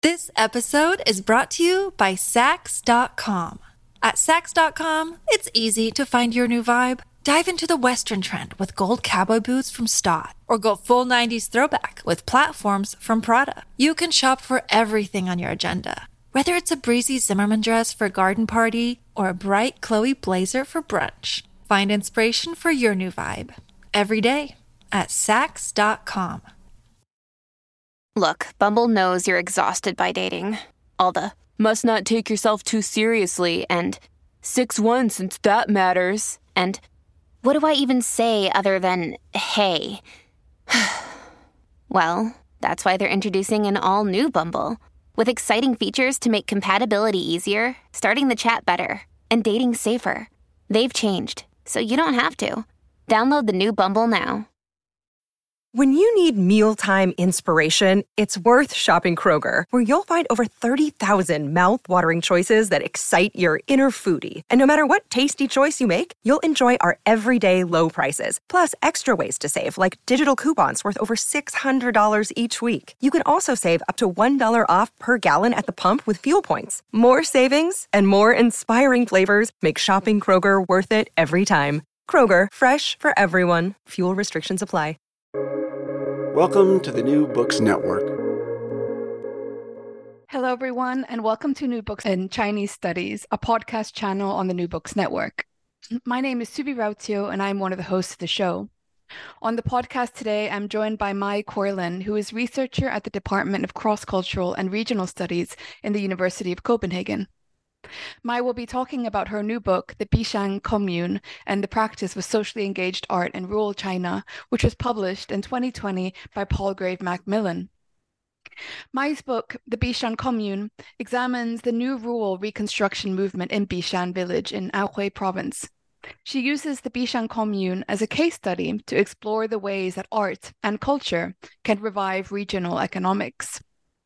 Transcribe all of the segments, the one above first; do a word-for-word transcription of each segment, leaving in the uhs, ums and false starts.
This episode is brought to you by Sax dot com. At Sax dot com, it's easy to find your new vibe. Dive into the Western trend with gold cowboy boots from Stott, or go full nineties throwback with platforms from Prada. You can shop for everything on your agenda, whether it's a breezy Zimmermann dress for a garden party or a bright Chloe blazer for brunch. Find inspiration for your new vibe every day at Sax dot com. Look, Bumble knows you're exhausted by dating. All the must not take yourself too seriously and six one since that matters. And what do I even say other than hey? Well, that's why they're introducing an all-new Bumble with exciting features to make compatibility easier, starting the chat better, and dating safer. They've changed, so you don't have to. Download the new Bumble now. When you need mealtime inspiration, it's worth shopping Kroger, where you'll find over thirty thousand mouth-watering choices that excite your inner foodie. And no matter what tasty choice you make, you'll enjoy our everyday low prices, plus extra ways to save, like digital coupons worth over six hundred dollars each week. You can also save up to one dollar off per gallon at the pump with fuel points. More savings and more inspiring flavors make shopping Kroger worth it every time. Kroger, fresh for everyone. Fuel restrictions apply. Welcome to the New Books Network. Hello, everyone, and welcome to New Books in Chinese Studies, a podcast channel on the New Books Network. My name is Subi Rautio, and I'm one of the hosts of the show. On the podcast today, I'm joined by Mai Corlin, who is researcher at the Department of Cross-Cultural and Regional Studies in the University of Copenhagen. Mai will be talking about her new book, The Bishan Commune and the Practice of Socially Engaged Art in Rural China, which was published in twenty twenty by Palgrave Macmillan. Mai's book, The Bishan Commune, examines the new rural reconstruction movement in Bishan village in Anhui province. She uses the Bishan Commune as a case study to explore the ways that art and culture can revive regional economics.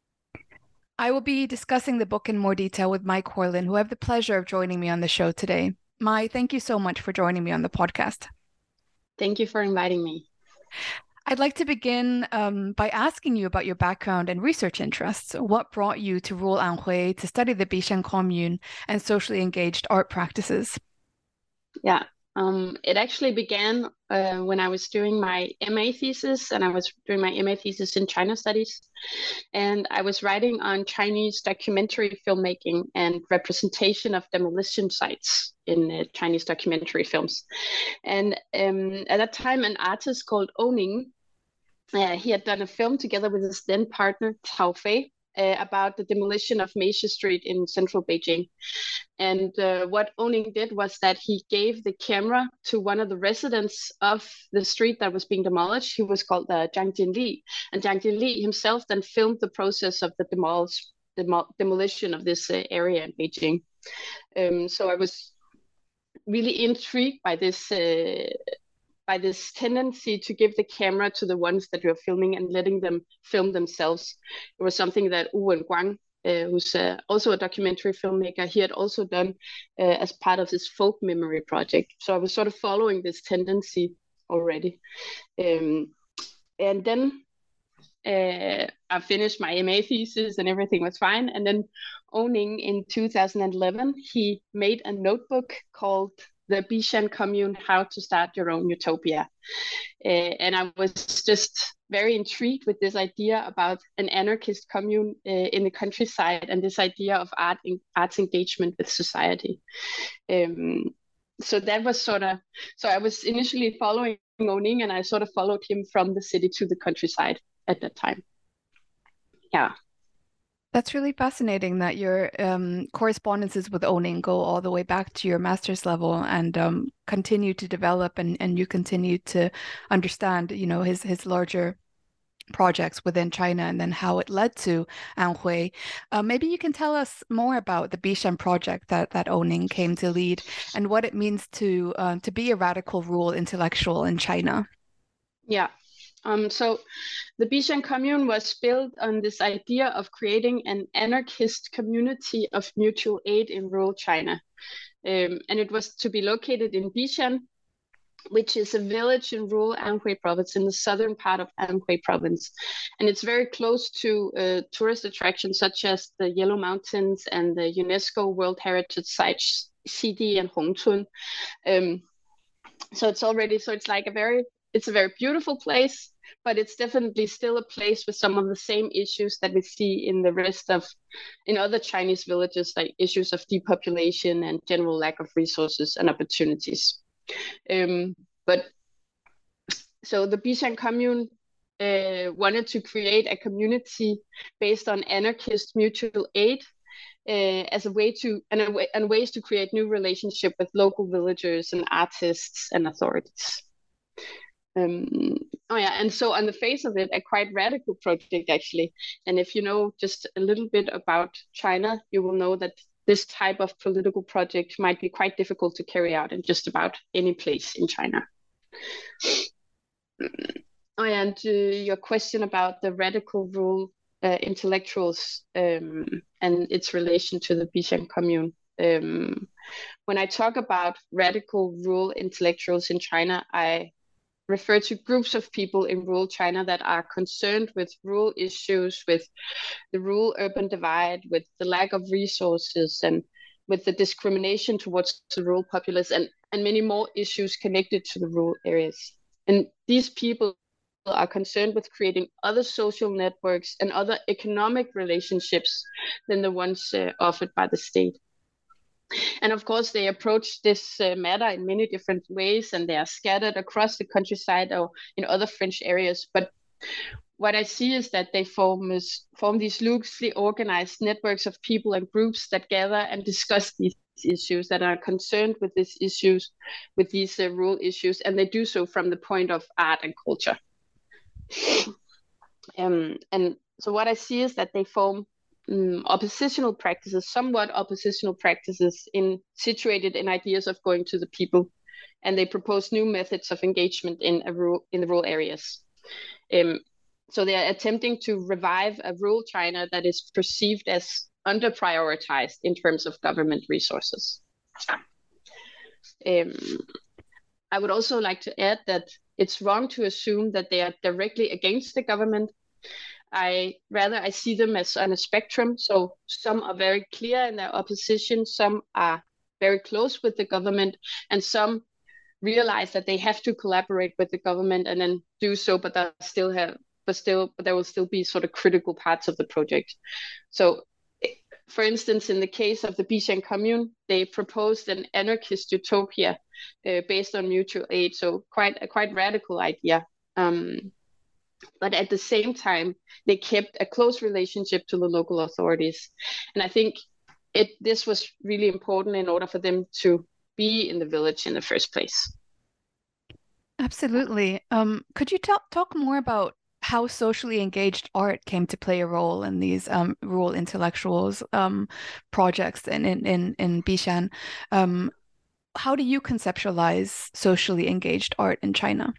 I will be discussing the book in more detail with Mai Corlin, who I have the pleasure of joining me on the show today. Mai, thank you so much for joining me on the podcast. Thank you for inviting me. I'd like to begin um, by asking you about your background and research interests. What brought you to rural Anhui to study the Bishan Commune and socially engaged art practices? Yeah, um, it actually began uh, when I was doing my M A thesis, and I was doing my M A thesis in China studies. And I was writing on Chinese documentary filmmaking and representation of demolition sites in uh, Chinese documentary films. And um, at that time, an artist called Oning, uh, he had done a film together with his then partner, Tao Fei, uh, about the demolition of Meisha Street in central Beijing. And uh, what Oning did was that he gave the camera to one of the residents of the street that was being demolished. He was called uh, Zhang Jinli. And Zhang Jinli himself then filmed the process of the demolish, demo, demolition of this uh, area in Beijing. Um, so I was really intrigued by this uh, by this tendency to give the camera to the ones that you're filming and letting them film themselves. It was something that Wu Wenguang, Uh, who's uh, also a documentary filmmaker, he had also done uh, as part of his folk memory project. So I was sort of following this tendency already. Um, and then uh, I finished my M A thesis and everything was fine. And then Oning in two thousand eleven, he made a notebook called The Bishan Commune, How to Start Your Own Utopia. Uh, and I was just very intrigued with this idea about an anarchist commune uh, in the countryside and this idea of art in, art's engagement with society. Um, so that was sort of, so I was initially following Oning, and I sort of followed him from the city to the countryside at that time. Yeah. That's really fascinating that your um, correspondences with Oning go all the way back to your master's level and um, continue to develop, and, and you continue to understand, you know, his his larger projects within China and then how it led to Anhui. Uh, maybe you can tell us more about the Bishan project that that Oning came to lead and what it means to uh, to be a radical rural intellectual in China. Yeah. Um, so the Bishan Commune was built on this idea of creating an anarchist community of mutual aid in rural China. Um, and it was to be located in Bishan, which is a village in rural Anhui province, in the southern part of Anhui province. And it's very close to uh, tourist attractions such as the Yellow Mountains and the UNESCO World Heritage Sites, Xidi and Hongchun. Um, so it's already, so it's like a very, it's a very beautiful place, but it's definitely still a place with some of the same issues that we see in the rest of, in other Chinese villages, like issues of depopulation and general lack of resources and opportunities. Um, but so the Bishan commune uh, wanted to create a community based on anarchist mutual aid uh, as a way to and, a way, and ways to create new relationship with local villagers and artists and authorities. Um, oh yeah, and so on the face of it, a quite radical project actually. And if you know just a little bit about China, you will know that this type of political project might be quite difficult to carry out in just about any place in China. Oh, yeah, and uh, your question about the radical rural uh, intellectuals um, and its relation to the Bishan commune. Um, when I talk about radical rural intellectuals in China, I refer to groups of people in rural China that are concerned with rural issues, with the rural-urban divide, with the lack of resources, and with the discrimination towards the rural populace, and, and many more issues connected to the rural areas. And these people are concerned with creating other social networks and other economic relationships than the ones uh, offered by the state. And of course, they approach this uh, matter in many different ways, and they are scattered across the countryside or in other French areas. But what I see is that they form, is, form these loosely organized networks of people and groups that gather and discuss these issues, that are concerned with these issues, with these uh, rural issues, and they do so from the point of art and culture. Um, and so what I see is that they form Um, oppositional practices, somewhat oppositional practices in situated in ideas of going to the people, and they propose new methods of engagement in a rural, in the rural areas. Um, so they are attempting to revive a rural China that is perceived as under prioritized in terms of government resources. Um, I would also like to add that it's wrong to assume that they are directly against the government. I rather I see them as on a spectrum. So some are very clear in their opposition, some are very close with the government, and some realize that they have to collaborate with the government and then do so, but they still have, but still, but there will still be sort of critical parts of the project. So, for instance, in the case of the Bishan commune, they proposed an anarchist utopia uh, based on mutual aid. So quite a quite radical idea. Um, But at the same time, they kept a close relationship to the local authorities. And I think it this was really important in order for them to be in the village in the first place. Absolutely. Um, could you talk talk more about how socially engaged art came to play a role in these um, rural intellectuals um, projects in, in, in, in Bishan? Um, how do you conceptualize socially engaged art in China?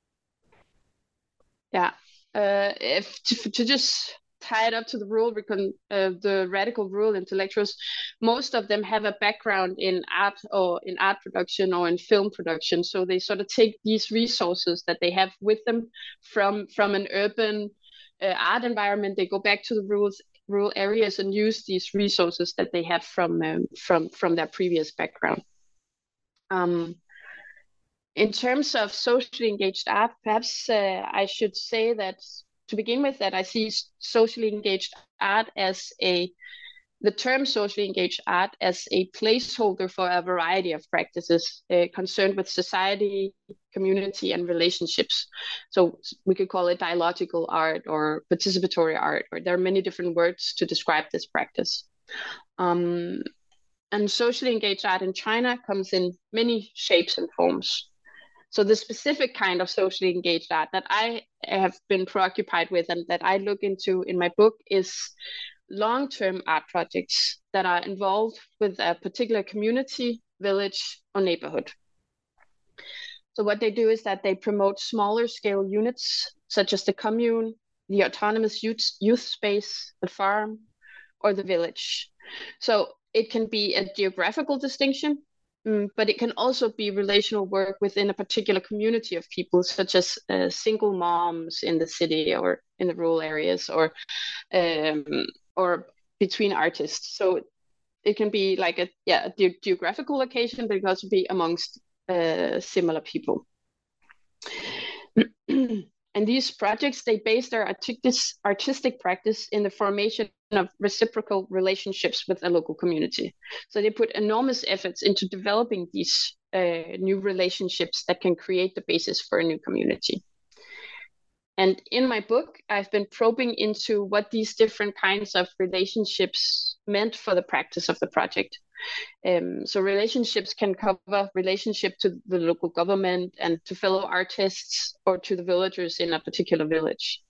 Yeah, uh, if to, to just tie it up to the rural, uh, the radical rural intellectuals, most of them have a background in art or in art production or in film production. So they sort of take these resources that they have with them from from an urban uh, art environment. They go back to the rural rural areas and use these resources that they have from um, from from their previous background. Um, In terms of socially engaged art, perhaps uh, I should say that to begin with, that I see socially engaged art as a, the term socially engaged art as a placeholder for a variety of practices uh, concerned with society, community, and relationships. So we could call it dialogical art or participatory art, or there are many different words to describe this practice. Um, and socially engaged art in China comes in many shapes and forms. So the specific kind of socially engaged art that I have been preoccupied with and that I look into in my book is long-term art projects that are involved with a particular community, village, or neighborhood. So what they do is that they promote smaller scale units, such as the commune, the autonomous youth, youth space, the farm, or the village. So it can be a geographical distinction. um, but it can also be relational work within a particular community of people, such as uh, single moms in the city or in the rural areas, or um, or between artists. So it can be like a yeah a ge- geographical location, but it can also be amongst uh, similar people. And these projects, they base their artistic, artistic practice in the formation of reciprocal relationships with a local community. So they put enormous efforts into developing these uh, new relationships that can create the basis for a new community. And in my book, I've been probing into what these different kinds of relationships meant for the practice of the project. Um, so relationships can cover relationship to the local government and to fellow artists or to the villagers in a particular village.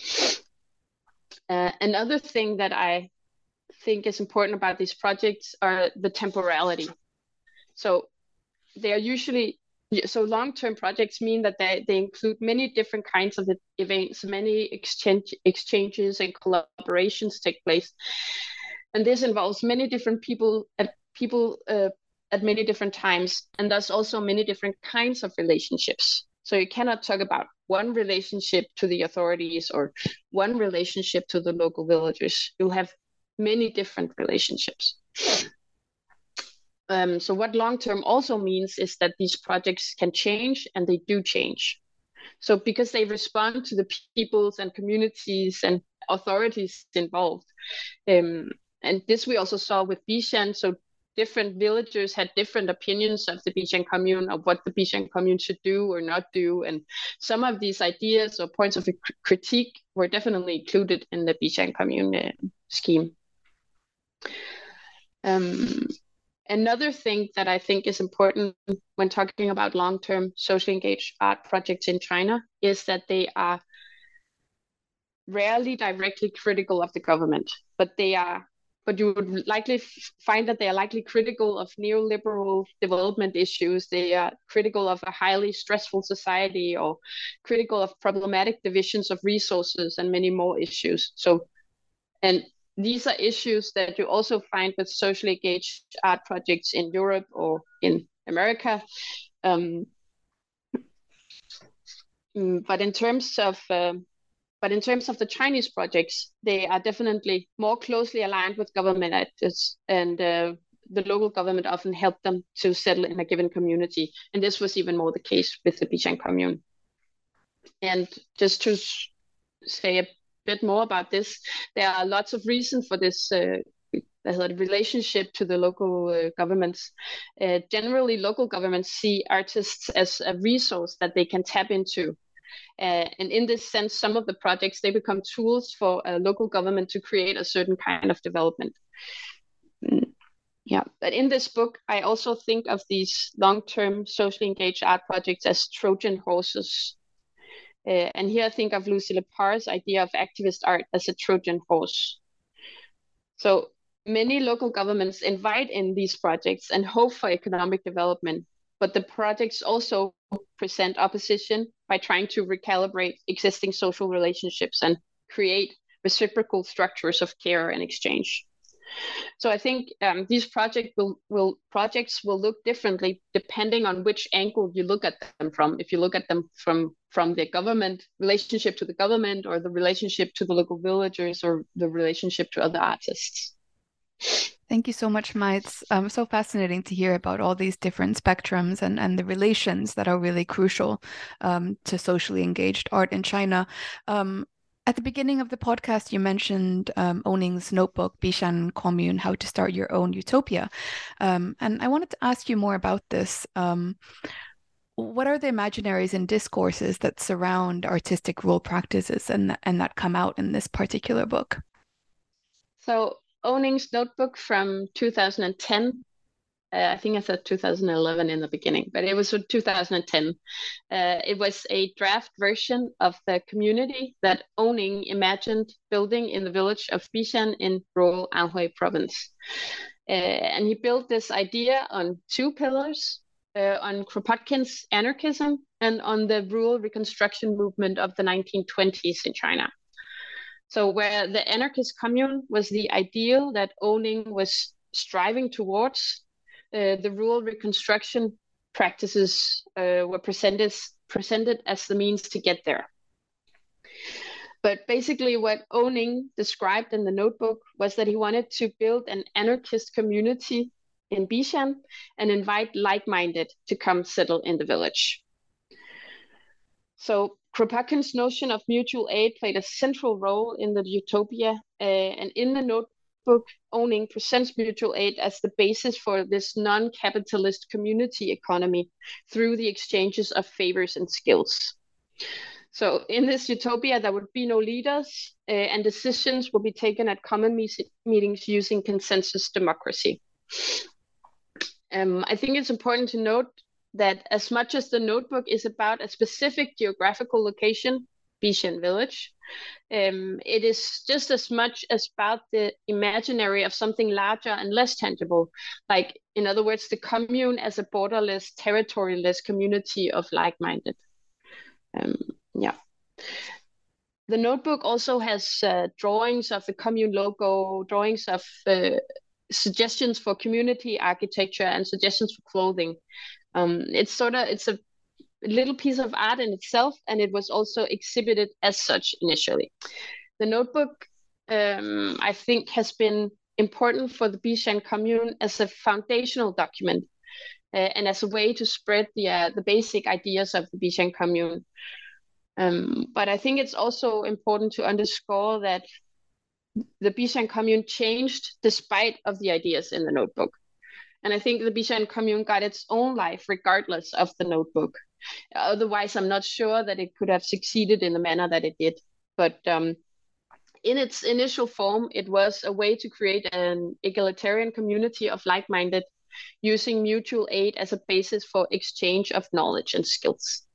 Uh, another thing that I think is important about these projects are the temporality. So they are usually, so long-term projects mean that they, they include many different kinds of events, many exchange, exchanges and collaborations take place. And this involves many different people at people uh, at many different times, and thus also many different kinds of relationships. So you cannot talk about one relationship to the authorities or one relationship to the local villagers. You'll have many different relationships. Um, so what long-term also means is that these projects can change, and they do change. So because they respond to the peoples and communities and authorities involved. Um, and this we also saw with Bishan. So different villagers had different opinions of the Bishan commune, of what the Bishan commune should do or not do. And some of these ideas or points of critique were definitely included in the Bishan commune uh, scheme. Um, another thing that I think is important when talking about long-term socially engaged art projects in China is that they are rarely directly critical of the government, but they are But you would likely find that they are likely critical of neoliberal development issues. They are critical of a highly stressful society, or critical of problematic divisions of resources and many more issues. So, and these are issues that you also find with socially engaged art projects in Europe or in America. Um, but in terms of um, But in terms of the Chinese projects, they are definitely more closely aligned with government actors, and uh, the local government often help them to settle in a given community. And this was even more the case with the Bishan commune. And just to say a bit more about this, there are lots of reasons for this uh, relationship to the local uh, governments. Uh, generally, local governments see artists as a resource that they can tap into. Uh, and in this sense, some of the projects, they become tools for a local government to create a certain kind of development. Mm, yeah, but in this book, I also think of these long-term socially engaged art projects as Trojan horses. Uh, and here I think of Lucy Lepar's idea of activist art as a Trojan horse. So many local governments invite in these projects and hope for economic development, but the projects also present opposition by trying to recalibrate existing social relationships and create reciprocal structures of care and exchange. So I think um, these project will, will, projects will look differently depending on which angle you look at them from. If you look at them from, from the government, relationship to the government, or the relationship to the local villagers, or the relationship to other artists. Thank you so much, Ma. It's um, so fascinating to hear about all these different spectrums and, and the relations that are really crucial um, to socially engaged art in China. Um, at the beginning of the podcast, you mentioned um, Oning's notebook, Bishan Commune, How to Start Your Own Utopia. Um, and I wanted to ask you more about this. Um, what are the imaginaries and discourses that surround artistic rule practices and, and that come out in this particular book? So Oning's notebook from two thousand ten, uh, I think I said two thousand eleven in the beginning, but it was two thousand ten. Uh, it was a draft version of the community that Oning imagined building in the village of Bishan in rural Anhui province. Uh, and he built this idea on two pillars, uh, on Kropotkin's anarchism and on the rural reconstruction movement of the nineteen twenties in China. So where the anarchist commune was the ideal that Oning was striving towards, uh, the rural reconstruction practices uh, were presented, presented as the means to get there. But basically what Owning described in the notebook was that he wanted to build an anarchist community in Bishan and invite like-minded to come settle in the village. So Kropotkin's notion of mutual aid played a central role in the utopia, uh, and in the notebook, Owning presents mutual aid as the basis for this non-capitalist community economy through the exchanges of favors and skills. So in this utopia, there would be no leaders, uh, and decisions will be taken at common me meetings using consensus democracy. Um, I think it's important to note that as much as the notebook is about a specific geographical location, Bishan village, um, it is just as much as about the imaginary of something larger and less tangible. Like, in other words, the commune as a borderless, territoryless community of like-minded. Um, yeah. The notebook also has uh, drawings of the commune logo, drawings of uh, suggestions for community architecture, and suggestions for clothing. Um, it's sort of, it's a little piece of art in itself, and it was also exhibited as such initially. The notebook, um, I think, has been important for the Bishan commune as a foundational document uh, and as a way to spread the, uh, the basic ideas of the Bishan commune. Um, but I think it's also important to underscore that the Bishan commune changed despite of the ideas in the notebook. And I think the Bishan commune got its own life regardless of the notebook. Otherwise, I'm not sure that it could have succeeded in the manner that it did. But um, in its initial form, it was a way to create an egalitarian community of like-minded, using mutual aid as a basis for exchange of knowledge and skills.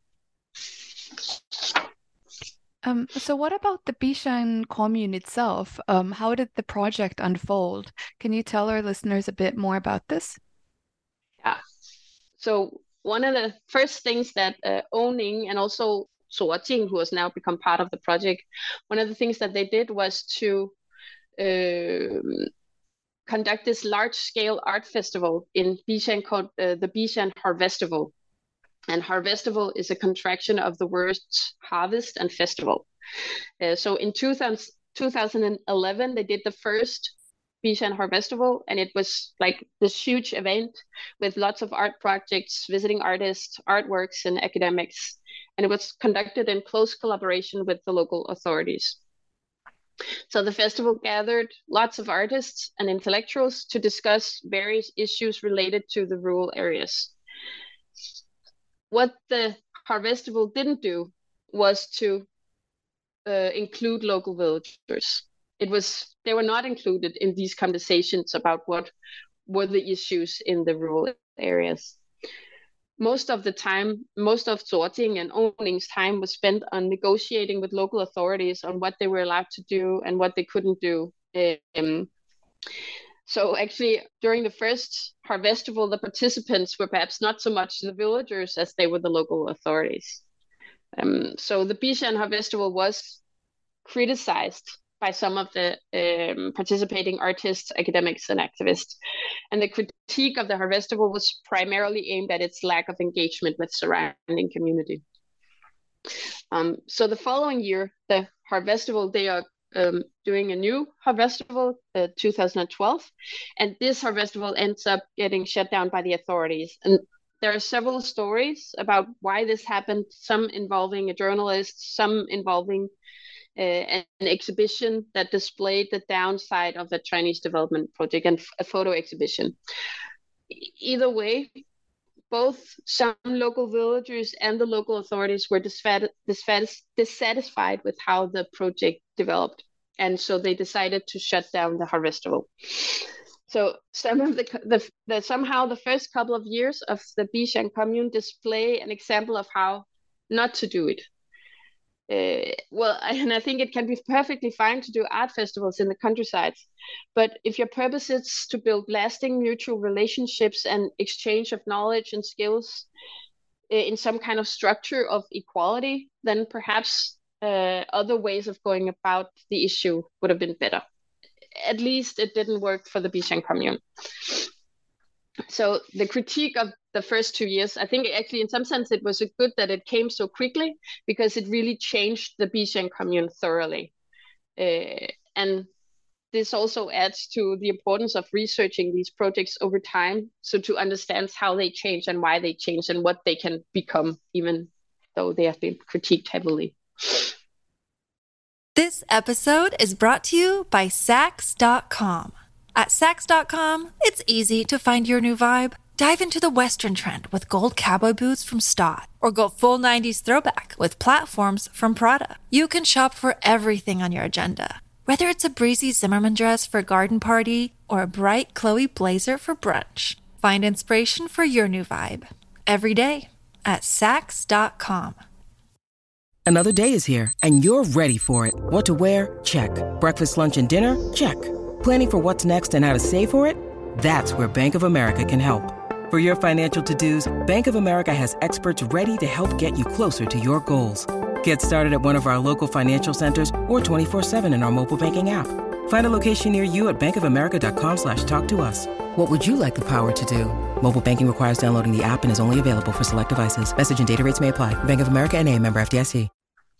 Um, so what about the Bishan commune itself? Um, how did the project unfold? Can you tell our listeners a bit more about this? Yeah. So one of the first things that uh, Owning and also Zuo-Jing, who has now become part of the project, one of the things that they did was to uh, conduct this large-scale art festival in Bishan called uh, the Bishan Harvestival. And Harvestival is a contraction of the words harvest and festival. Uh, so in two thousand eleven, they did the first Bishan Harvestival, and it was like this huge event with lots of art projects, visiting artists, artworks, and academics. And it was conducted in close collaboration with the local authorities. So the festival gathered lots of artists and intellectuals to discuss various issues related to the rural areas. What the Harvestival didn't do was to uh, include local villagers. It was, they were not included in these conversations about what were the issues in the rural areas. Most of the time, most of Zuo-Jing and Owning's time was spent on negotiating with local authorities on what they were allowed to do and what they couldn't do. Um, So actually, during the first Harvestival, the participants were perhaps not so much the villagers as they were the local authorities. Um, so the Bishan Harvestival was criticized by some of the um, participating artists, academics, and activists. And the critique of the Harvestival was primarily aimed at its lack of engagement with surrounding community. Um, so the following year, the Harvestival, they are Um, doing a new Harvestival, uh, two thousand twelve, and this Harvestival ends up getting shut down by the authorities. And there are several stories about why this happened, some involving a journalist, some involving uh, an exhibition that displayed the downside of the Chinese development project, and a photo exhibition. Either way, both some local villagers and the local authorities were dissatisfied with how the project developed. And so they decided to shut down the Harvestival. So some of the, the, the somehow the first couple of years of the Bishan commune display an example of how not to do it. Uh, well, and I think it can be perfectly fine to do art festivals in the countryside, but if your purpose is to build lasting mutual relationships and exchange of knowledge and skills in some kind of structure of equality, then perhaps uh, other ways of going about the issue would have been better. At least it didn't work for the Bishan commune. So the critique of the first two years, I think actually in some sense it was a good that it came so quickly, because it really changed the Bixian commune thoroughly. Uh, and this also adds to the importance of researching these projects over time, so to understand how they change and why they change and what they can become, even though they have been critiqued heavily. This episode is brought to you by Saks dot com. At Saks dot com, it's easy to find your new vibe. Dive into the Western trend with gold cowboy boots from Stott, or go full nineties throwback with platforms from Prada. You can shop for everything on your agenda, whether it's a breezy Zimmermann dress for a garden party or a bright Chloe blazer for brunch. Find inspiration for your new vibe every day at Saks dot com. Another day is here, and you're ready for it. What to wear? Check. Breakfast, lunch, and dinner? Check. Planning for what's next and how to save for it? That's where Bank of America can help. For your financial to-dos, Bank of America has experts ready to help get you closer to your goals. Get started at one of our local financial centers or twenty-four seven in our mobile banking app. Find a location near you at bankofamerica.com slash talk to us. What would you like the power to do? Mobile banking requires downloading the app and is only available for select devices. Message and data rates may apply. Bank of America N A, member F D I C.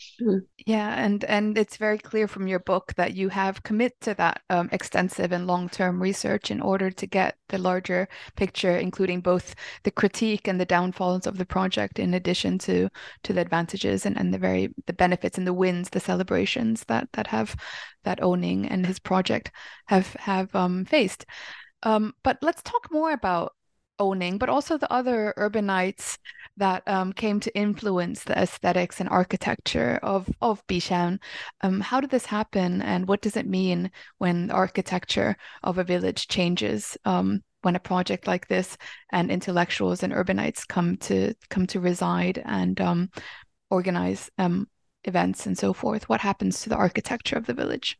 Yeah, and and it's very clear from your book that you have committed to that um, extensive and long-term research in order to get the larger picture, including both the critique and the downfalls of the project, in addition to to the advantages and, and the very the benefits and the wins, the celebrations that that have that Owning and his project have have um, faced. Um, but let's talk more about Owning, but also the other urbanites that um, came to influence the aesthetics and architecture of, of Bixian. Um, how did this happen, and what does it mean when the architecture of a village changes, um, when a project like this and intellectuals and urbanites come to come to reside and um, organize um, events and so forth? What happens to the architecture of the village?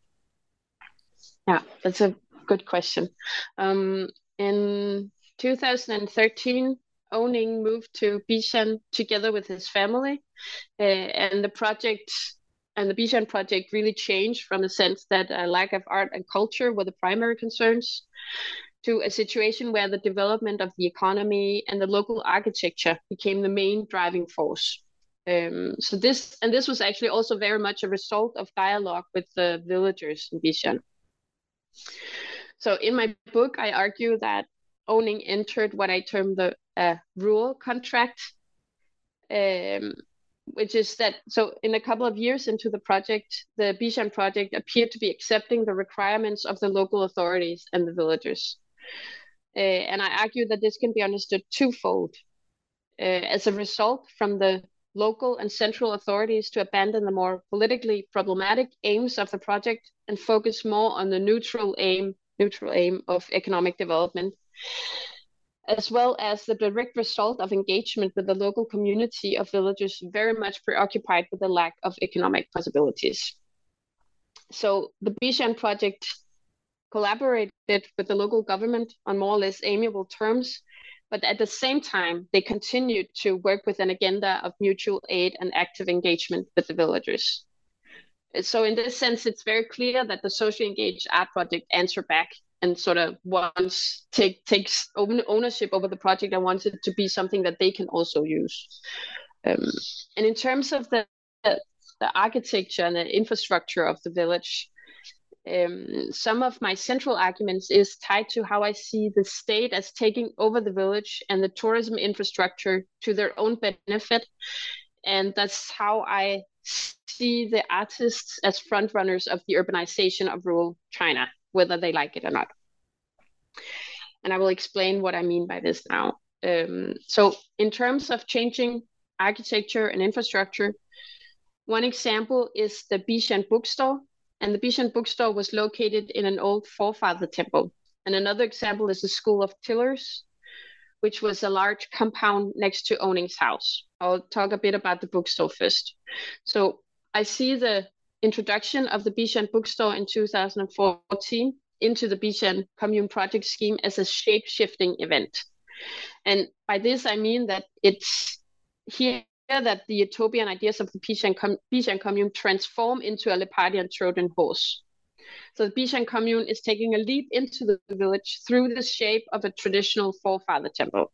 Yeah, that's a good question. Um, in two thousand thirteen, Owning moved to Bixian together with his family, uh, and the project and the Bixian project really changed from the sense that a lack of art and culture were the primary concerns, to a situation where the development of the economy and the local architecture became the main driving force. Um, so this and this was actually also very much a result of dialogue with the villagers in Bixian. So in my book, I argue that Owning entered what I term the uh, rural contract, um, which is that, so in a couple of years into the project, the Bixian project appeared to be accepting the requirements of the local authorities and the villagers. Uh, and I argue that this can be understood twofold. Uh, as a result, from the local and central authorities to abandon the more politically problematic aims of the project and focus more on the neutral aim, neutral aim of economic development, as well as the direct result of engagement with the local community of villagers very much preoccupied with the lack of economic possibilities. So the Bixian project collaborated with the local government on more or less amiable terms, but at the same time, they continued to work with an agenda of mutual aid and active engagement with the villagers. So in this sense, it's very clear that the socially engaged art project answered back and sort of wants take takes ownership over the project and wants it to be something that they can also use. Um, and in terms of the, the the architecture and the infrastructure of the village, um, some of my central arguments is tied to how I see the state as taking over the village and the tourism infrastructure to their own benefit, and that's how I see the artists as frontrunners of the urbanization of rural China, whether they like it or not. And I will explain what I mean by this now. Um, so in terms of changing architecture and infrastructure, one example is the Bixian bookstore. And the Bixian bookstore was located in an old forefather temple. And another example is the School of Tillers, which was a large compound next to Owning's house. I'll talk a bit about the bookstore first. So I see the introduction of the Bixian bookstore in two thousand fourteen into the Bixian commune project scheme as a shape-shifting event. And by this, I mean that it's here that the utopian ideas of the Bixian, com- Bixian commune transform into a Leopardian Trojan horse. So the Bishan commune is taking a leap into the village through the shape of a traditional forefather temple.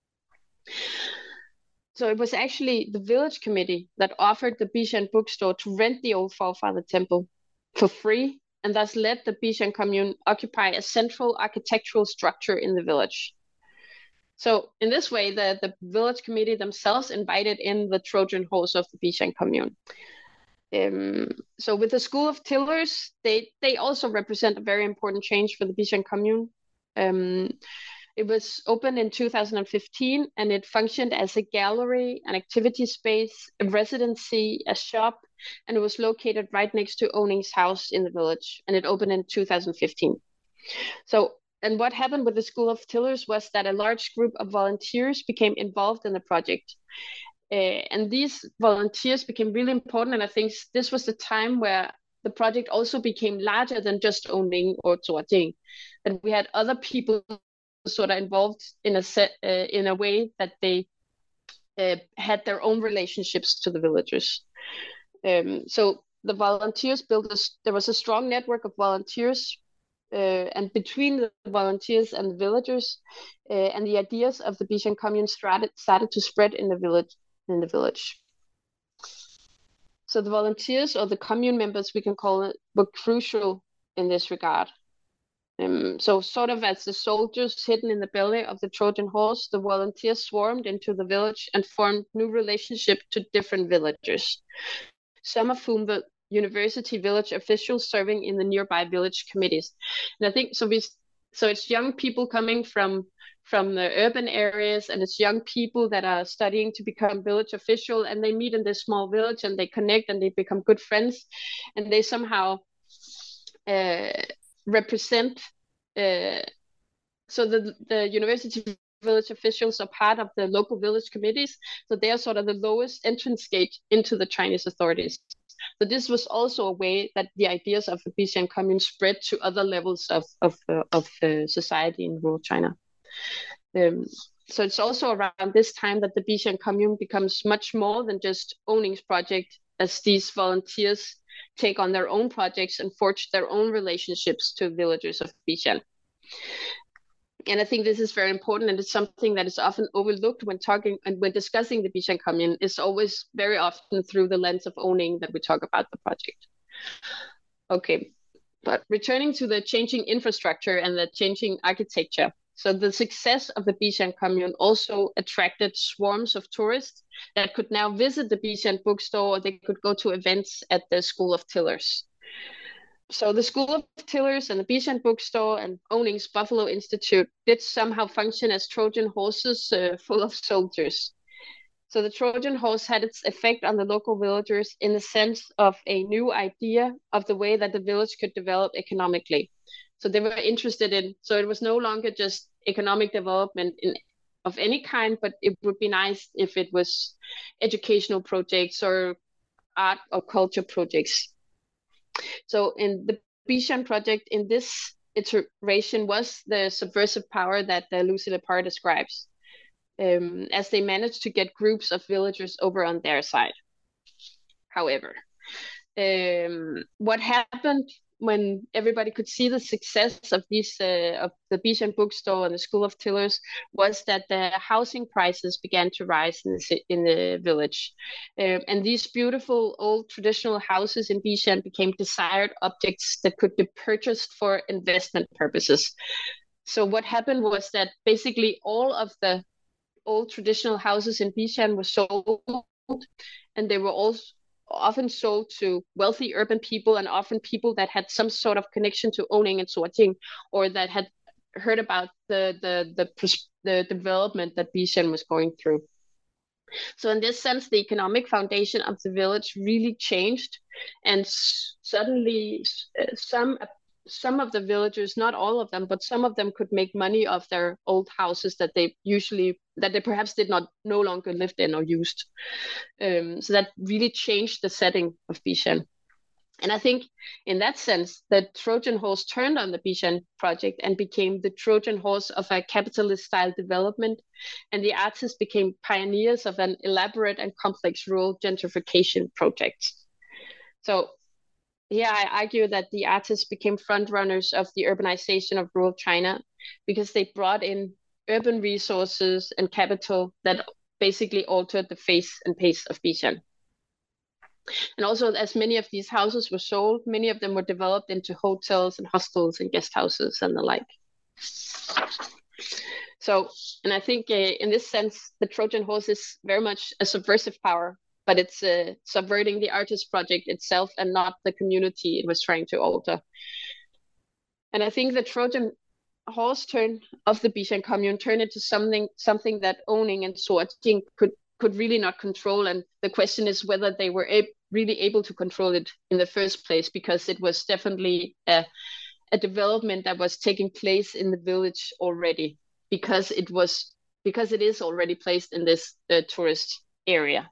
So it was actually the village committee that offered the Bishan bookstore to rent the old forefather temple for free, and thus let the Bishan commune occupy a central architectural structure in the village. So in this way, the, the village committee themselves invited in the Trojan horse of the Bishan commune. Um, so with the School of Tillers, they, they also represent a very important change for the Bishan commune. Um, it was opened in two thousand fifteen, and it functioned as a gallery, an activity space, a residency, a shop, and it was located right next to Oning's house in the village, and it opened in two thousand fifteen. So, and what happened with the School of Tillers was that a large group of volunteers became involved in the project. Uh, and these volunteers became really important, and I think this was the time where the project also became larger than just Oning or Zuoting. And we had other people sort of involved in a set, uh, in a way that they uh, had their own relationships to the villagers. Um, so the volunteers built a, there was a strong network of volunteers, uh, and between the volunteers and the villagers, uh, and the ideas of the Bishan commune started, started to spread in the village. In the village. So the volunteers, or the commune members, we can call it, were crucial in this regard. Um, so sort of as the soldiers hidden in the belly of the Trojan horse, the volunteers swarmed into the village and formed new relationships to different villagers, some of whom were university village officials serving in the nearby village committees. And I think so we so it's young people coming from from the urban areas, and it's young people that are studying to become village official, and they meet in this small village and they connect and they become good friends, and they somehow uh, represent uh, so the the university village officials are part of the local village committees, so they are sort of the lowest entrance gate into the Chinese authorities. So this was also a way that the ideas of the Bishan commune spread to other levels of of uh, of uh, society in rural China. Um, so it's also around this time that the Bishan commune becomes much more than just Oning's project, as these volunteers take on their own projects and forge their own relationships to villagers of Bishan. And I think this is very important, and it's something that is often overlooked when talking and when discussing the Bishan commune. It's always very often through the lens of Oning that we talk about the project. Okay, but returning to the changing infrastructure and the changing architecture. So the success of the Bishan commune also attracted swarms of tourists that could now visit the Bishan bookstore, or they could go to events at the School of Tillers. So the School of Tillers and the Bishan bookstore and Oning's Buffalo Institute did somehow function as Trojan horses uh, full of soldiers. So the Trojan horse had its effect on the local villagers in the sense of a new idea of the way that the village could develop economically. So they were interested in, so it was no longer just economic development in, of any kind, but it would be nice if it was educational projects or art or culture projects. So in the Bishan project, in this iteration, was the subversive power that uh, Lucy Lepard describes, um, as they managed to get groups of villagers over on their side. However, um, what happened when everybody could see the success of these uh, of the Bishan bookstore and the School of Tillers was that the housing prices began to rise in the in the village, um, and these beautiful old traditional houses in Bishan became desired objects that could be purchased for investment purposes. So what happened was that basically all of the old traditional houses in Bishan were sold, and they were all often sold to wealthy urban people, and often people that had some sort of connection to Oning and Zuoting, or that had heard about the the the, the development that Bishan was going through. So in this sense, the economic foundation of the village really changed, and suddenly uh, some some of the villagers, not all of them, but some of them could make money off their old houses that they usually, that they perhaps did not no longer lived in or used. Um, so that really changed the setting of Bishan. And I think in that sense, the Trojan horse turned on the Bishan project and became the Trojan horse of a capitalist style development. And the artists became pioneers of an elaborate and complex rural gentrification project. So yeah, I argue that the artists became front runners of the urbanization of rural China because they brought in urban resources and capital that basically altered the face and pace of Bicheng. And also, as many of these houses were sold, many of them were developed into hotels and hostels and guest houses and the like. So, and I think uh, in this sense, the Trojan horse is very much a subversive power, but it's uh, subverting the artist project itself and not the community it was trying to alter. And I think the Trojan horse turn of the Bicheng commune turned into something something that owning and sorting could could really not control. And the question is whether they were a- really able to control it in the first place, because it was definitely a, a development that was taking place in the village already, because it was because it is already placed in this uh, tourist area.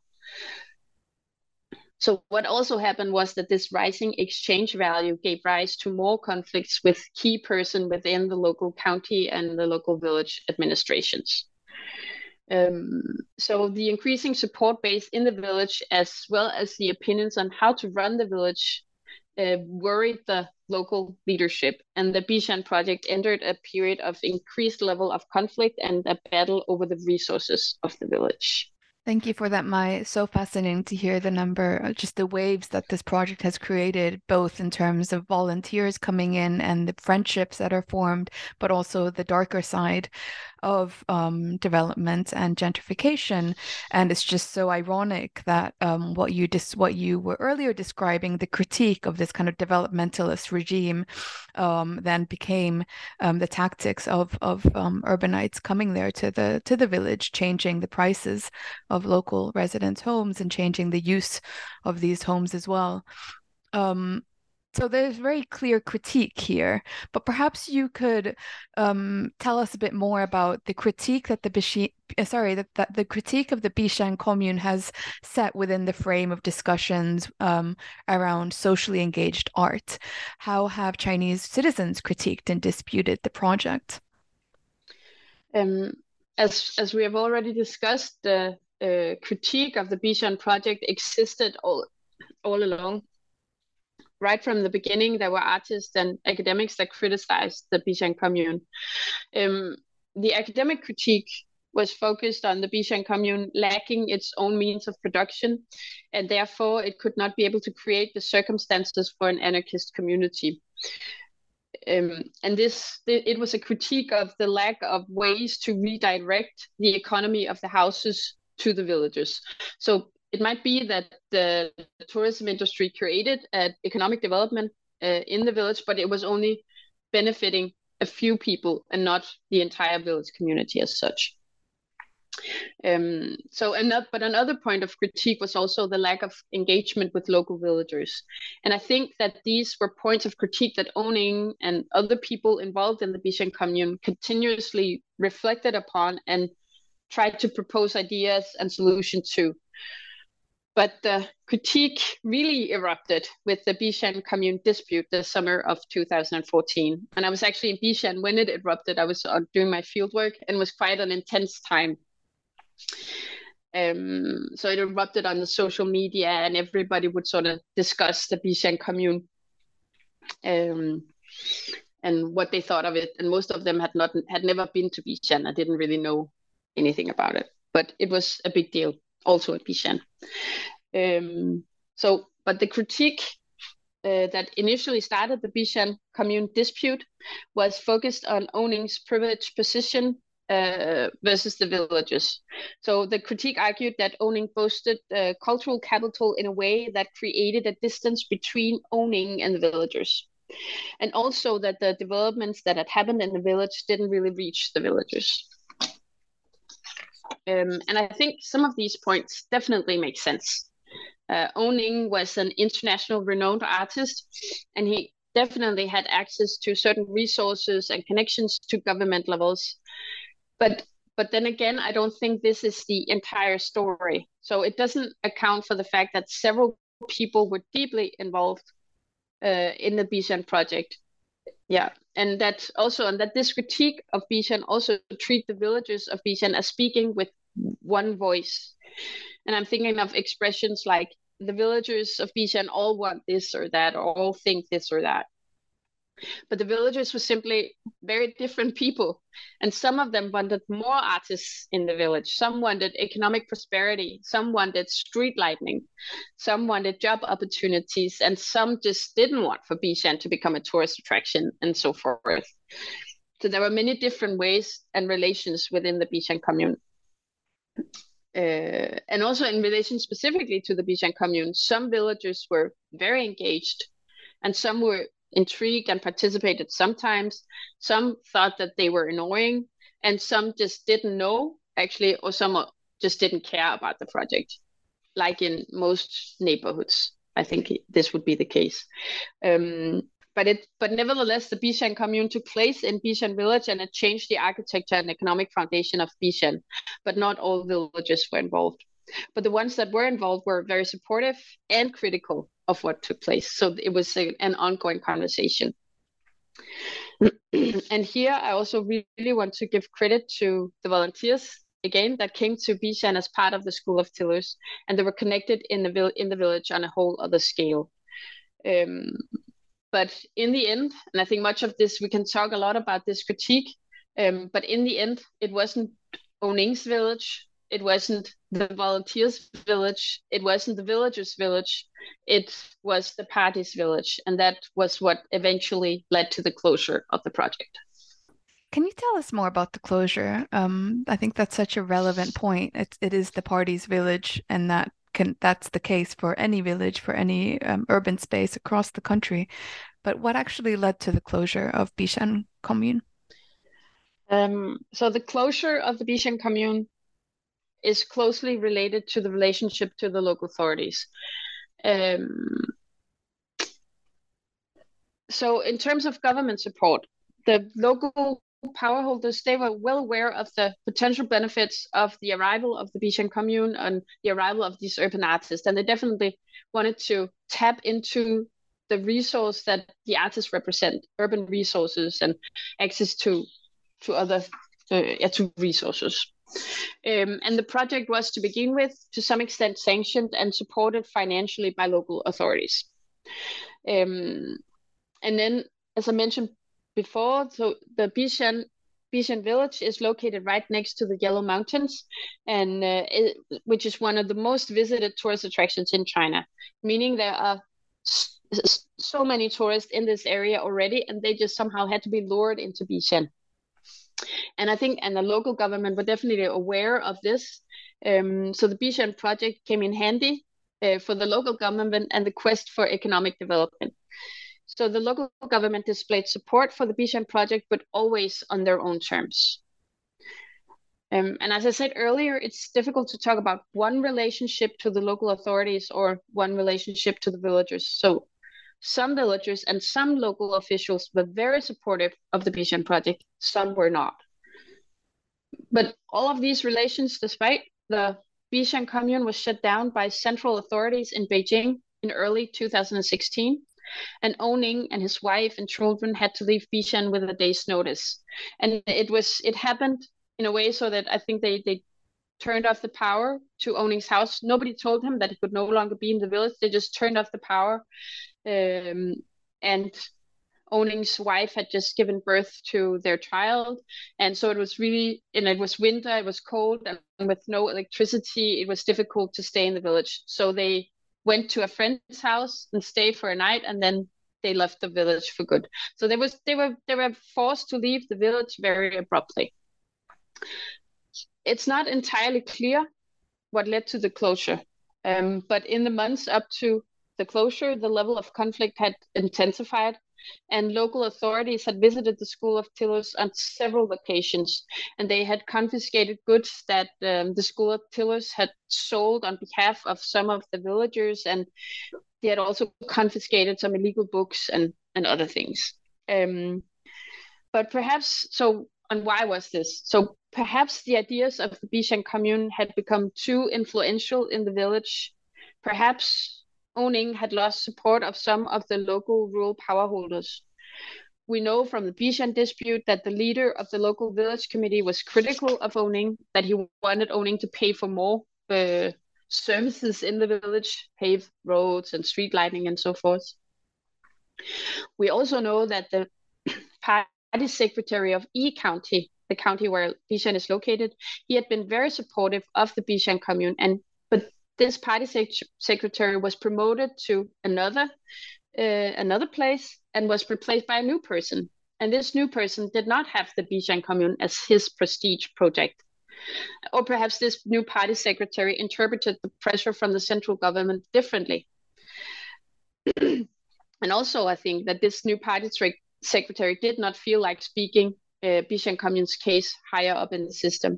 So what also happened was that this rising exchange value gave rise to more conflicts with key person within the local county and the local village administrations. Um, so the increasing support base in the village, as well as the opinions on how to run the village, uh, worried the local leadership, and the Bicheng project entered a period of increased level of conflict and a battle over the resources of the village. Thank you for that, Mai. So fascinating to hear the number, just the waves that this project has created, both in terms of volunteers coming in and the friendships that are formed, but also the darker side of um, development and gentrification. And it's just so ironic that um, what you dis- what you were earlier describing, the critique of this kind of developmentalist regime, um, then became um, the tactics of of um, urbanites coming there to the to the village, changing the prices of local residents' homes and changing the use of these homes as well. Um, so there's very clear critique here, but perhaps you could um, tell us a bit more about the critique that the Bishi, sorry, that, that the critique of the Bicheng commune has set within the frame of discussions um, around socially engaged art. How have Chinese citizens critiqued and disputed the project? Um, as as we have already discussed, the uh, critique of the Bicheng project existed all all along. Right from the beginning, there were artists and academics that criticized the Bicheng commune. Um, the academic critique was focused on the Bicheng commune lacking its own means of production, and therefore it could not be able to create the circumstances for an anarchist community. Um, and this, it was a critique of the lack of ways to redirect the economy of the houses to the villagers. So it might be that the tourism industry created an economic development uh, in the village, but it was only benefiting a few people and not the entire village community as such. Um, so another, but another point of critique was also the lack of engagement with local villagers. And I think that these were points of critique that Owning and other people involved in the Bicheng commune continuously reflected upon and tried to propose ideas and solutions to. But the critique really erupted with the Bicheng commune dispute the summer of two thousand fourteen. And I was actually in Bicheng when it erupted. I was uh, doing my fieldwork, and it was quite an intense time. Um, so it erupted on the social media, and everybody would sort of discuss the Bicheng commune um, and what they thought of it. And most of them had not had never been to Bicheng. I didn't really know anything about it, but it was a big deal also at Bicheng. Um, so, but the critique uh, that initially started the Bicheng commune dispute was focused on Owning's privileged position uh, versus the villagers. So the critique argued that Owning boasted uh, cultural capital in a way that created a distance between Owning and the villagers. And also that the developments that had happened in the village didn't really reach the villagers. Um, and I think some of these points definitely make sense. Uh, Owning was an international renowned artist, and he definitely had access to certain resources and connections to government levels. But but then again, I don't think this is the entire story. So it doesn't account for the fact that several people were deeply involved uh, in the Bicheng project. Yeah, and that also, and that this critique of Bicheng also treat the villagers of Bicheng as speaking with one voice. And I'm thinking of expressions like the villagers of Bishan all want this or that, or all think this or that. But the villagers were simply very different people. And some of them wanted more artists in the village. Some wanted economic prosperity. Some wanted street lighting. Some wanted job opportunities. And some just didn't want for Bishan to become a tourist attraction and so forth. So there were many different ways and relations within the Bishan commune. Uh, and also in relation specifically to the Bishan commune, some villagers were very engaged and some were intrigued and participated sometimes. Some thought that they were annoying, and some just didn't know, actually, or some just didn't care about the project, like in most neighborhoods. I think this would be the case. Um, but it, but nevertheless, the Bishan commune took place in Bishan village, and it changed the architecture and economic foundation of Bishan, but not all villagers were involved. But the ones that were involved were very supportive and critical of what took place. So it was a, an ongoing conversation. And here I also really want to give credit to the volunteers, again, that came to Bishan as part of the School of Tillers, and they were connected in the, in the village on a whole other scale. Um, but in the end, and I think much of this, we can talk a lot about this critique, um, but in the end, it wasn't Oning's village, it wasn't the volunteers' village, it wasn't the villagers' village, it was the party's village. And that was what eventually led to the closure of the project. Can you tell us more about the closure? Um, I think that's such a relevant point. It, it is the party's village, and that can that's the case for any village, for any um, urban space across the country. But what actually led to the closure of Bishan commune? Um, so the closure of the Bishan commune is closely related to the relationship to the local authorities. Um, so in terms of government support, the local power holders, they were well aware of the potential benefits of the arrival of the Bishan commune and the arrival of these urban artists. And they definitely wanted to tap into the resource that the artists represent, urban resources and access to, to other uh, yeah, to resources. Um, and the project was, to begin with, to some extent sanctioned and supported financially by local authorities. Um, and then, as I mentioned before, so the Bishan, Bishan village is located right next to the Yellow Mountains, and uh, it, which is one of the most visited tourist attractions in China, meaning there are so many tourists in this area already, and they just somehow had to be lured into Bishan. And I think, and the local government were definitely aware of this. Um, so the Bishan project came in handy uh, for the local government and the quest for economic development. So the local government displayed support for the Bishan project, but always on their own terms. Um, and as I said earlier, it's difficult to talk about one relationship to the local authorities or one relationship to the villagers. So some villagers and some local officials were very supportive of the Bishan project, some were not. But all of these relations, despite the Bishan commune was shut down by central authorities in Beijing in early two thousand sixteen, and Oning and his wife and children had to leave Bishan with a day's notice. And it was it happened in a way so that I think they, they turned off the power to Oning's house. Nobody told him that he could no longer be in the village. They just turned off the power. Um, and Oning's wife had just given birth to their child. And so it was really, and it was winter, it was cold, and with no electricity, it was difficult to stay in the village. So they went to a friend's house and stayed for a night, and then they left the village for good. So they was they were they were forced to leave the village very abruptly. It's not entirely clear what led to the closure, um, but in the months up to the closure, the level of conflict had intensified, and local authorities had visited the School of Tillers on several occasions, and they had confiscated goods that um, the School of Tillers had sold on behalf of some of the villagers, and they had also confiscated some illegal books and, and other things. Um, but perhaps, so, and why was this? So perhaps the ideas of the Bishan commune had become too influential in the village. Perhaps Oning had lost support of some of the local rural power holders. We know from the Bishan dispute that the leader of the local village committee was critical of Oning, that he wanted Oning to pay for more uh, services in the village, paved roads and street lighting and so forth. We also know that the party secretary of Yi County, the county where Bishan is located, he had been very supportive of the Bishan commune, and but this party sec- secretary was promoted to another uh, another place and was replaced by a new person. And this new person did not have the Bishan commune as his prestige project. Or perhaps this new party secretary interpreted the pressure from the central government differently. And also, I think that this new party tra- secretary did not feel like speaking uh, Bishan commune's case higher up in the system.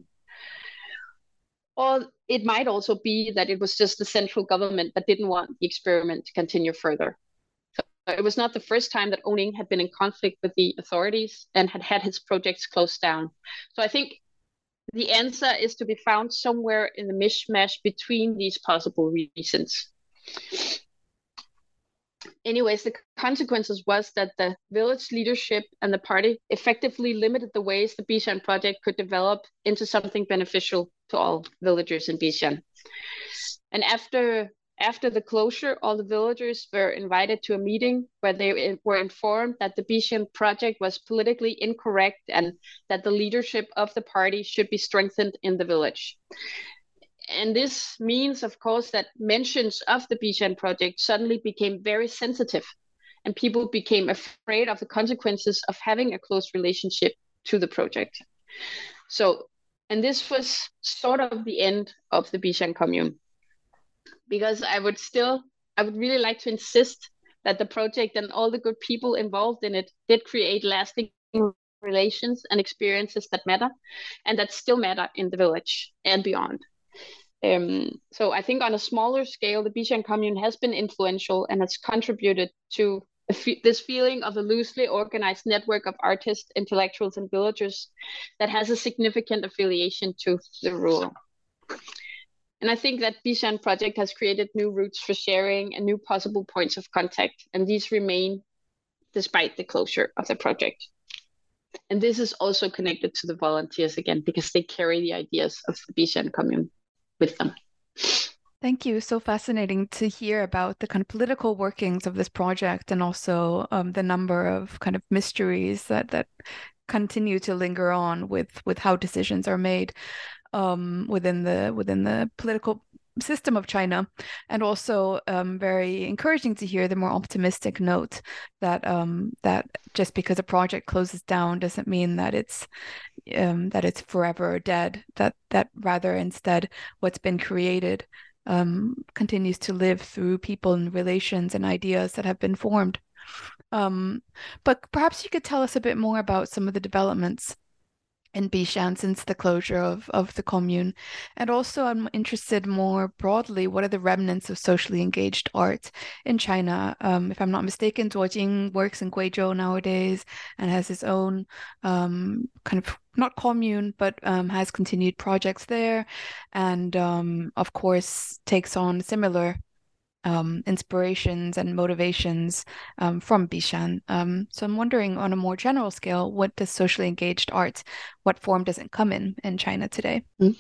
Or it might also be that it was just the central government that didn't want the experiment to continue further. So it was not the first time that Owning had been in conflict with the authorities and had had his projects closed down. So I think the answer is to be found somewhere in the mishmash between these possible reasons. Anyways, the consequences was that the village leadership and the party effectively limited the ways the Bishan project could develop into something beneficial to all villagers in Bishan. And after after the closure, all the villagers were invited to a meeting where they were informed that the Bishan project was politically incorrect and that the leadership of the party should be strengthened in the village. And this means, of course, that mentions of the Bishan project suddenly became very sensitive, and people became afraid of the consequences of having a close relationship to the project. So, and this was sort of the end of the Bishan commune, because I would still, I would really like to insist that the project and all the good people involved in it did create lasting relations and experiences that matter, and that still matter in the village and beyond. Um, so I think on a smaller scale, the Bishan commune has been influential and has contributed to f- this feeling of a loosely organized network of artists, intellectuals, and villagers that has a significant affiliation to the rural. And I think that Bishan project has created new routes for sharing and new possible points of contact, and these remain despite the closure of the project. And this is also connected to the volunteers again, because they carry the ideas of the Bishan commune with them. Thank you. So fascinating to hear about the kind of political workings of this project, and also um, the number of kind of mysteries that that continue to linger on with with how decisions are made um, within the within the political system of China, and also um, very encouraging to hear the more optimistic note that um, that just because a project closes down doesn't mean that it's um, that it's forever dead. That that rather instead what's been created um, continues to live through people and relations and ideas that have been formed. Um, but perhaps you could tell us a bit more about some of the developments in Bishan since the closure of, of the commune. And also I'm interested more broadly, what are the remnants of socially engaged art in China? Um, if I'm not mistaken, Zuo Jing works in Guizhou nowadays and has his own um, kind of, not commune, but um, has continued projects there. And um, of course, takes on similar Um, inspirations and motivations um, from Bishan. Um, so I'm wondering, on a more general scale, what does socially engaged art, what form does it come in in China today?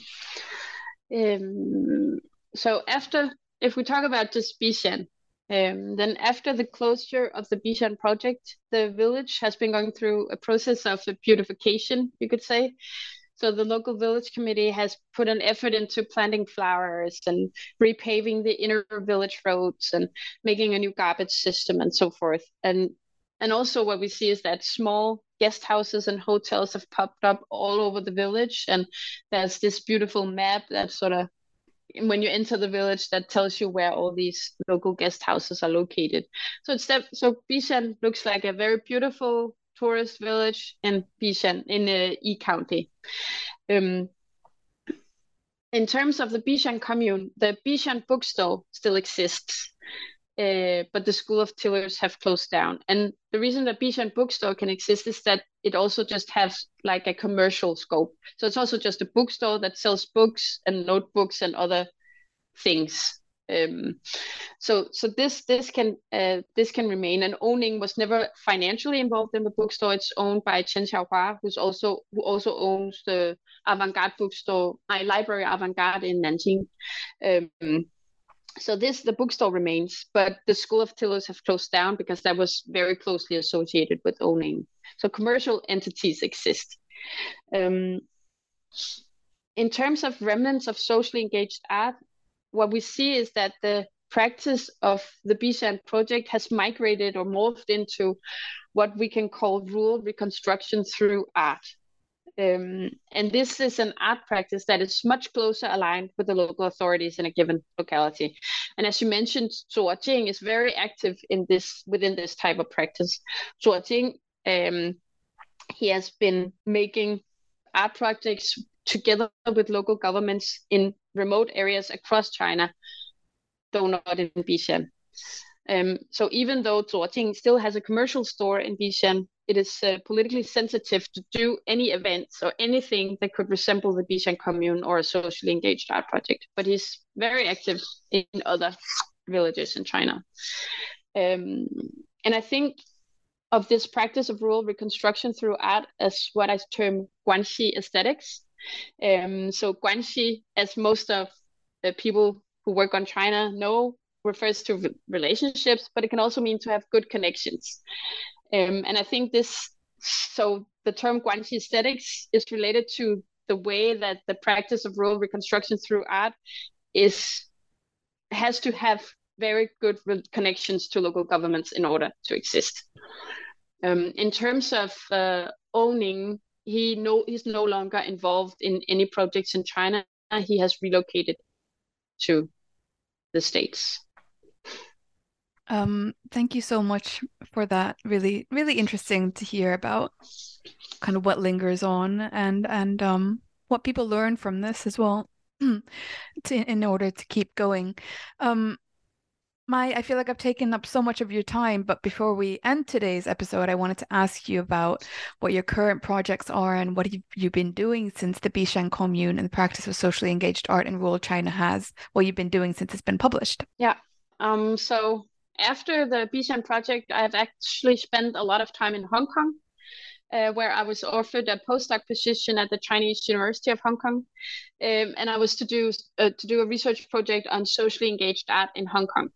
Um, so after, if we talk about just Bishan, um, then after the closure of the Bishan project, the village has been going through a process of beautification, you could say. So the local village committee has put an effort into planting flowers and repaving the inner village roads and making a new garbage system and so forth. And and also what we see is that small guest houses and hotels have popped up all over the village. And there's this beautiful map that sort of, when you enter the village, that tells you where all these local guest houses are located. So it's that, so Bishan looks like a very beautiful tourist village in Bishan, in uh, Yi County. Um, in terms of the Bishan commune, the Bishan bookstore still exists, uh, but the School of Tillers have closed down. And the reason that Bishan bookstore can exist is that it also just has like a commercial scope. So it's also just a bookstore that sells books and notebooks and other things. Um, so so this this can uh, this can remain. And Owning was never financially involved in the bookstore. It's owned by Chen Xiaohua, who's also who also owns the Avant-Garde bookstore, my library Avant-Garde in Nanjing. Um, so this the bookstore remains, but the School of Toulouse have closed down because that was very closely associated with Owning. So commercial entities exist. Um, in terms of remnants of socially engaged art, what we see is that the practice of the Bishan project has migrated or morphed into what we can call rural reconstruction through art. Um, and this is an art practice that is much closer aligned with the local authorities in a given locality. And as you mentioned, Zhuo Jing is very active in this within this type of practice. Zhuo Jing, um, he has been making art projects together with local governments in remote areas across China, though not in Bishan. Um, so even though Zhuo Jing still has a commercial store in Bishan, it is uh, politically sensitive to do any events or anything that could resemble the Bishan commune or a socially engaged art project. But he's very active in other villages in China. Um, and I think of this practice of rural reconstruction through art as what I term Guanxi aesthetics. Um, so Guanxi, as most of the people who work on China know, refers to re- relationships, but it can also mean to have good connections. Um, and I think this, so the term Guanxi aesthetics is related to the way that the practice of rural reconstruction through art is has to have very good re- connections to local governments in order to exist. Um, in terms of uh, Owning, he no he's no longer involved in any projects in China. He has relocated to the States. Um, thank you so much for that. Really, really interesting to hear about kind of what lingers on and and um, what people learn from this as well, to, in order to keep going. Um, my, I feel like I've taken up so much of your time, but before we end today's episode, I wanted to ask you about what your current projects are and what you've, you've been doing since the Bishan Commune and the practice of socially engaged art in rural China has, what you've been doing since it's been published. Yeah. Um. So after the Bishan project, I've actually spent a lot of time in Hong Kong, uh, where I was offered a postdoc position at the Chinese University of Hong Kong, um, and I was to do uh, to do a research project on socially engaged art in Hong Kong.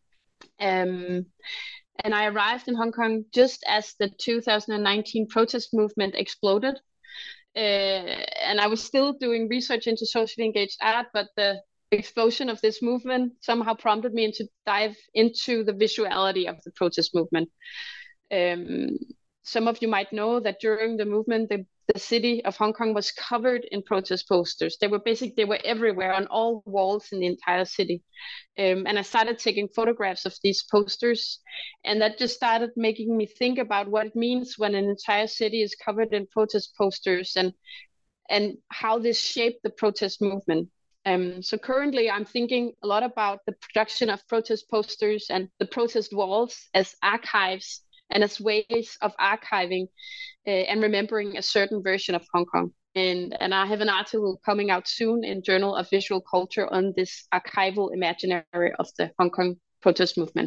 Um, and I arrived in Hong Kong just as the two thousand nineteen protest movement exploded. Uh, and I was still doing research into socially engaged art, but the explosion of this movement somehow prompted me to dive into the visuality of the protest movement. Um, some of you might know that during the movement, the, the city of Hong Kong was covered in protest posters. They were basically, they were everywhere on all walls in the entire city. Um, and I started taking photographs of these posters, and that just started making me think about what it means when an entire city is covered in protest posters, and and how this shaped the protest movement. Um, so currently I'm thinking a lot about the production of protest posters and the protest walls as archives and as ways of archiving uh, and remembering a certain version of Hong Kong. And, and I have an article coming out soon in Journal of Visual Culture on this archival imaginary of the Hong Kong protest movement.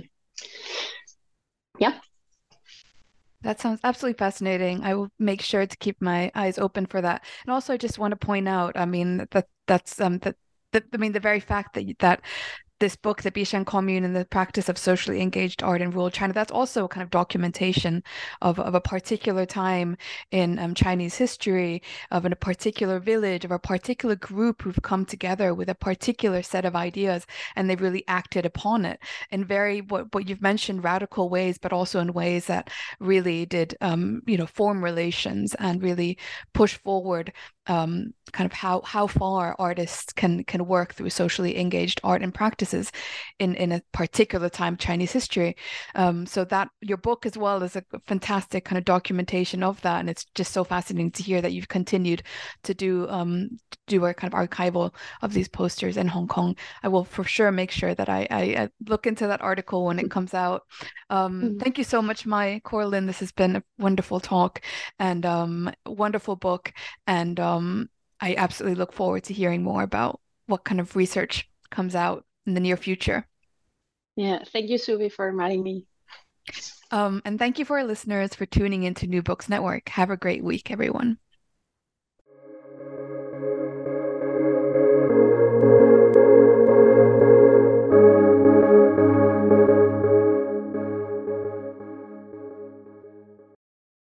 Yeah. That sounds absolutely fascinating. I will make sure to keep my eyes open for that. And also, I just want to point out, I mean, that that's um that, that I mean, the very fact that that this book, the Bishan Commune and the practice of socially engaged art in rural China, that's also kind of documentation of, of a particular time in um, Chinese history, of a particular village, of a particular group who've come together with a particular set of ideas, and they've really acted upon it in very, what, what you've mentioned, radical ways, but also in ways that really did, um, you know, form relations and really push forward um, kind of how, how far artists can, can work through socially engaged art and practices in, in a particular time of Chinese history. Um, so that your book as well is a fantastic kind of documentation of that. And it's just so fascinating to hear that you've continued to do, um, do a kind of archival of these posters in Hong Kong. I will for sure make sure that I, I, I look into that article when it comes out. Um, mm-hmm. Thank you so much, Mai Corlin. This has been a wonderful talk and um, wonderful book. And um, I absolutely look forward to hearing more about what kind of research comes out in the near future. Yeah, thank you, Subi, for inviting me. Um, and thank you for our listeners for tuning into New Books Network. Have a great week, everyone.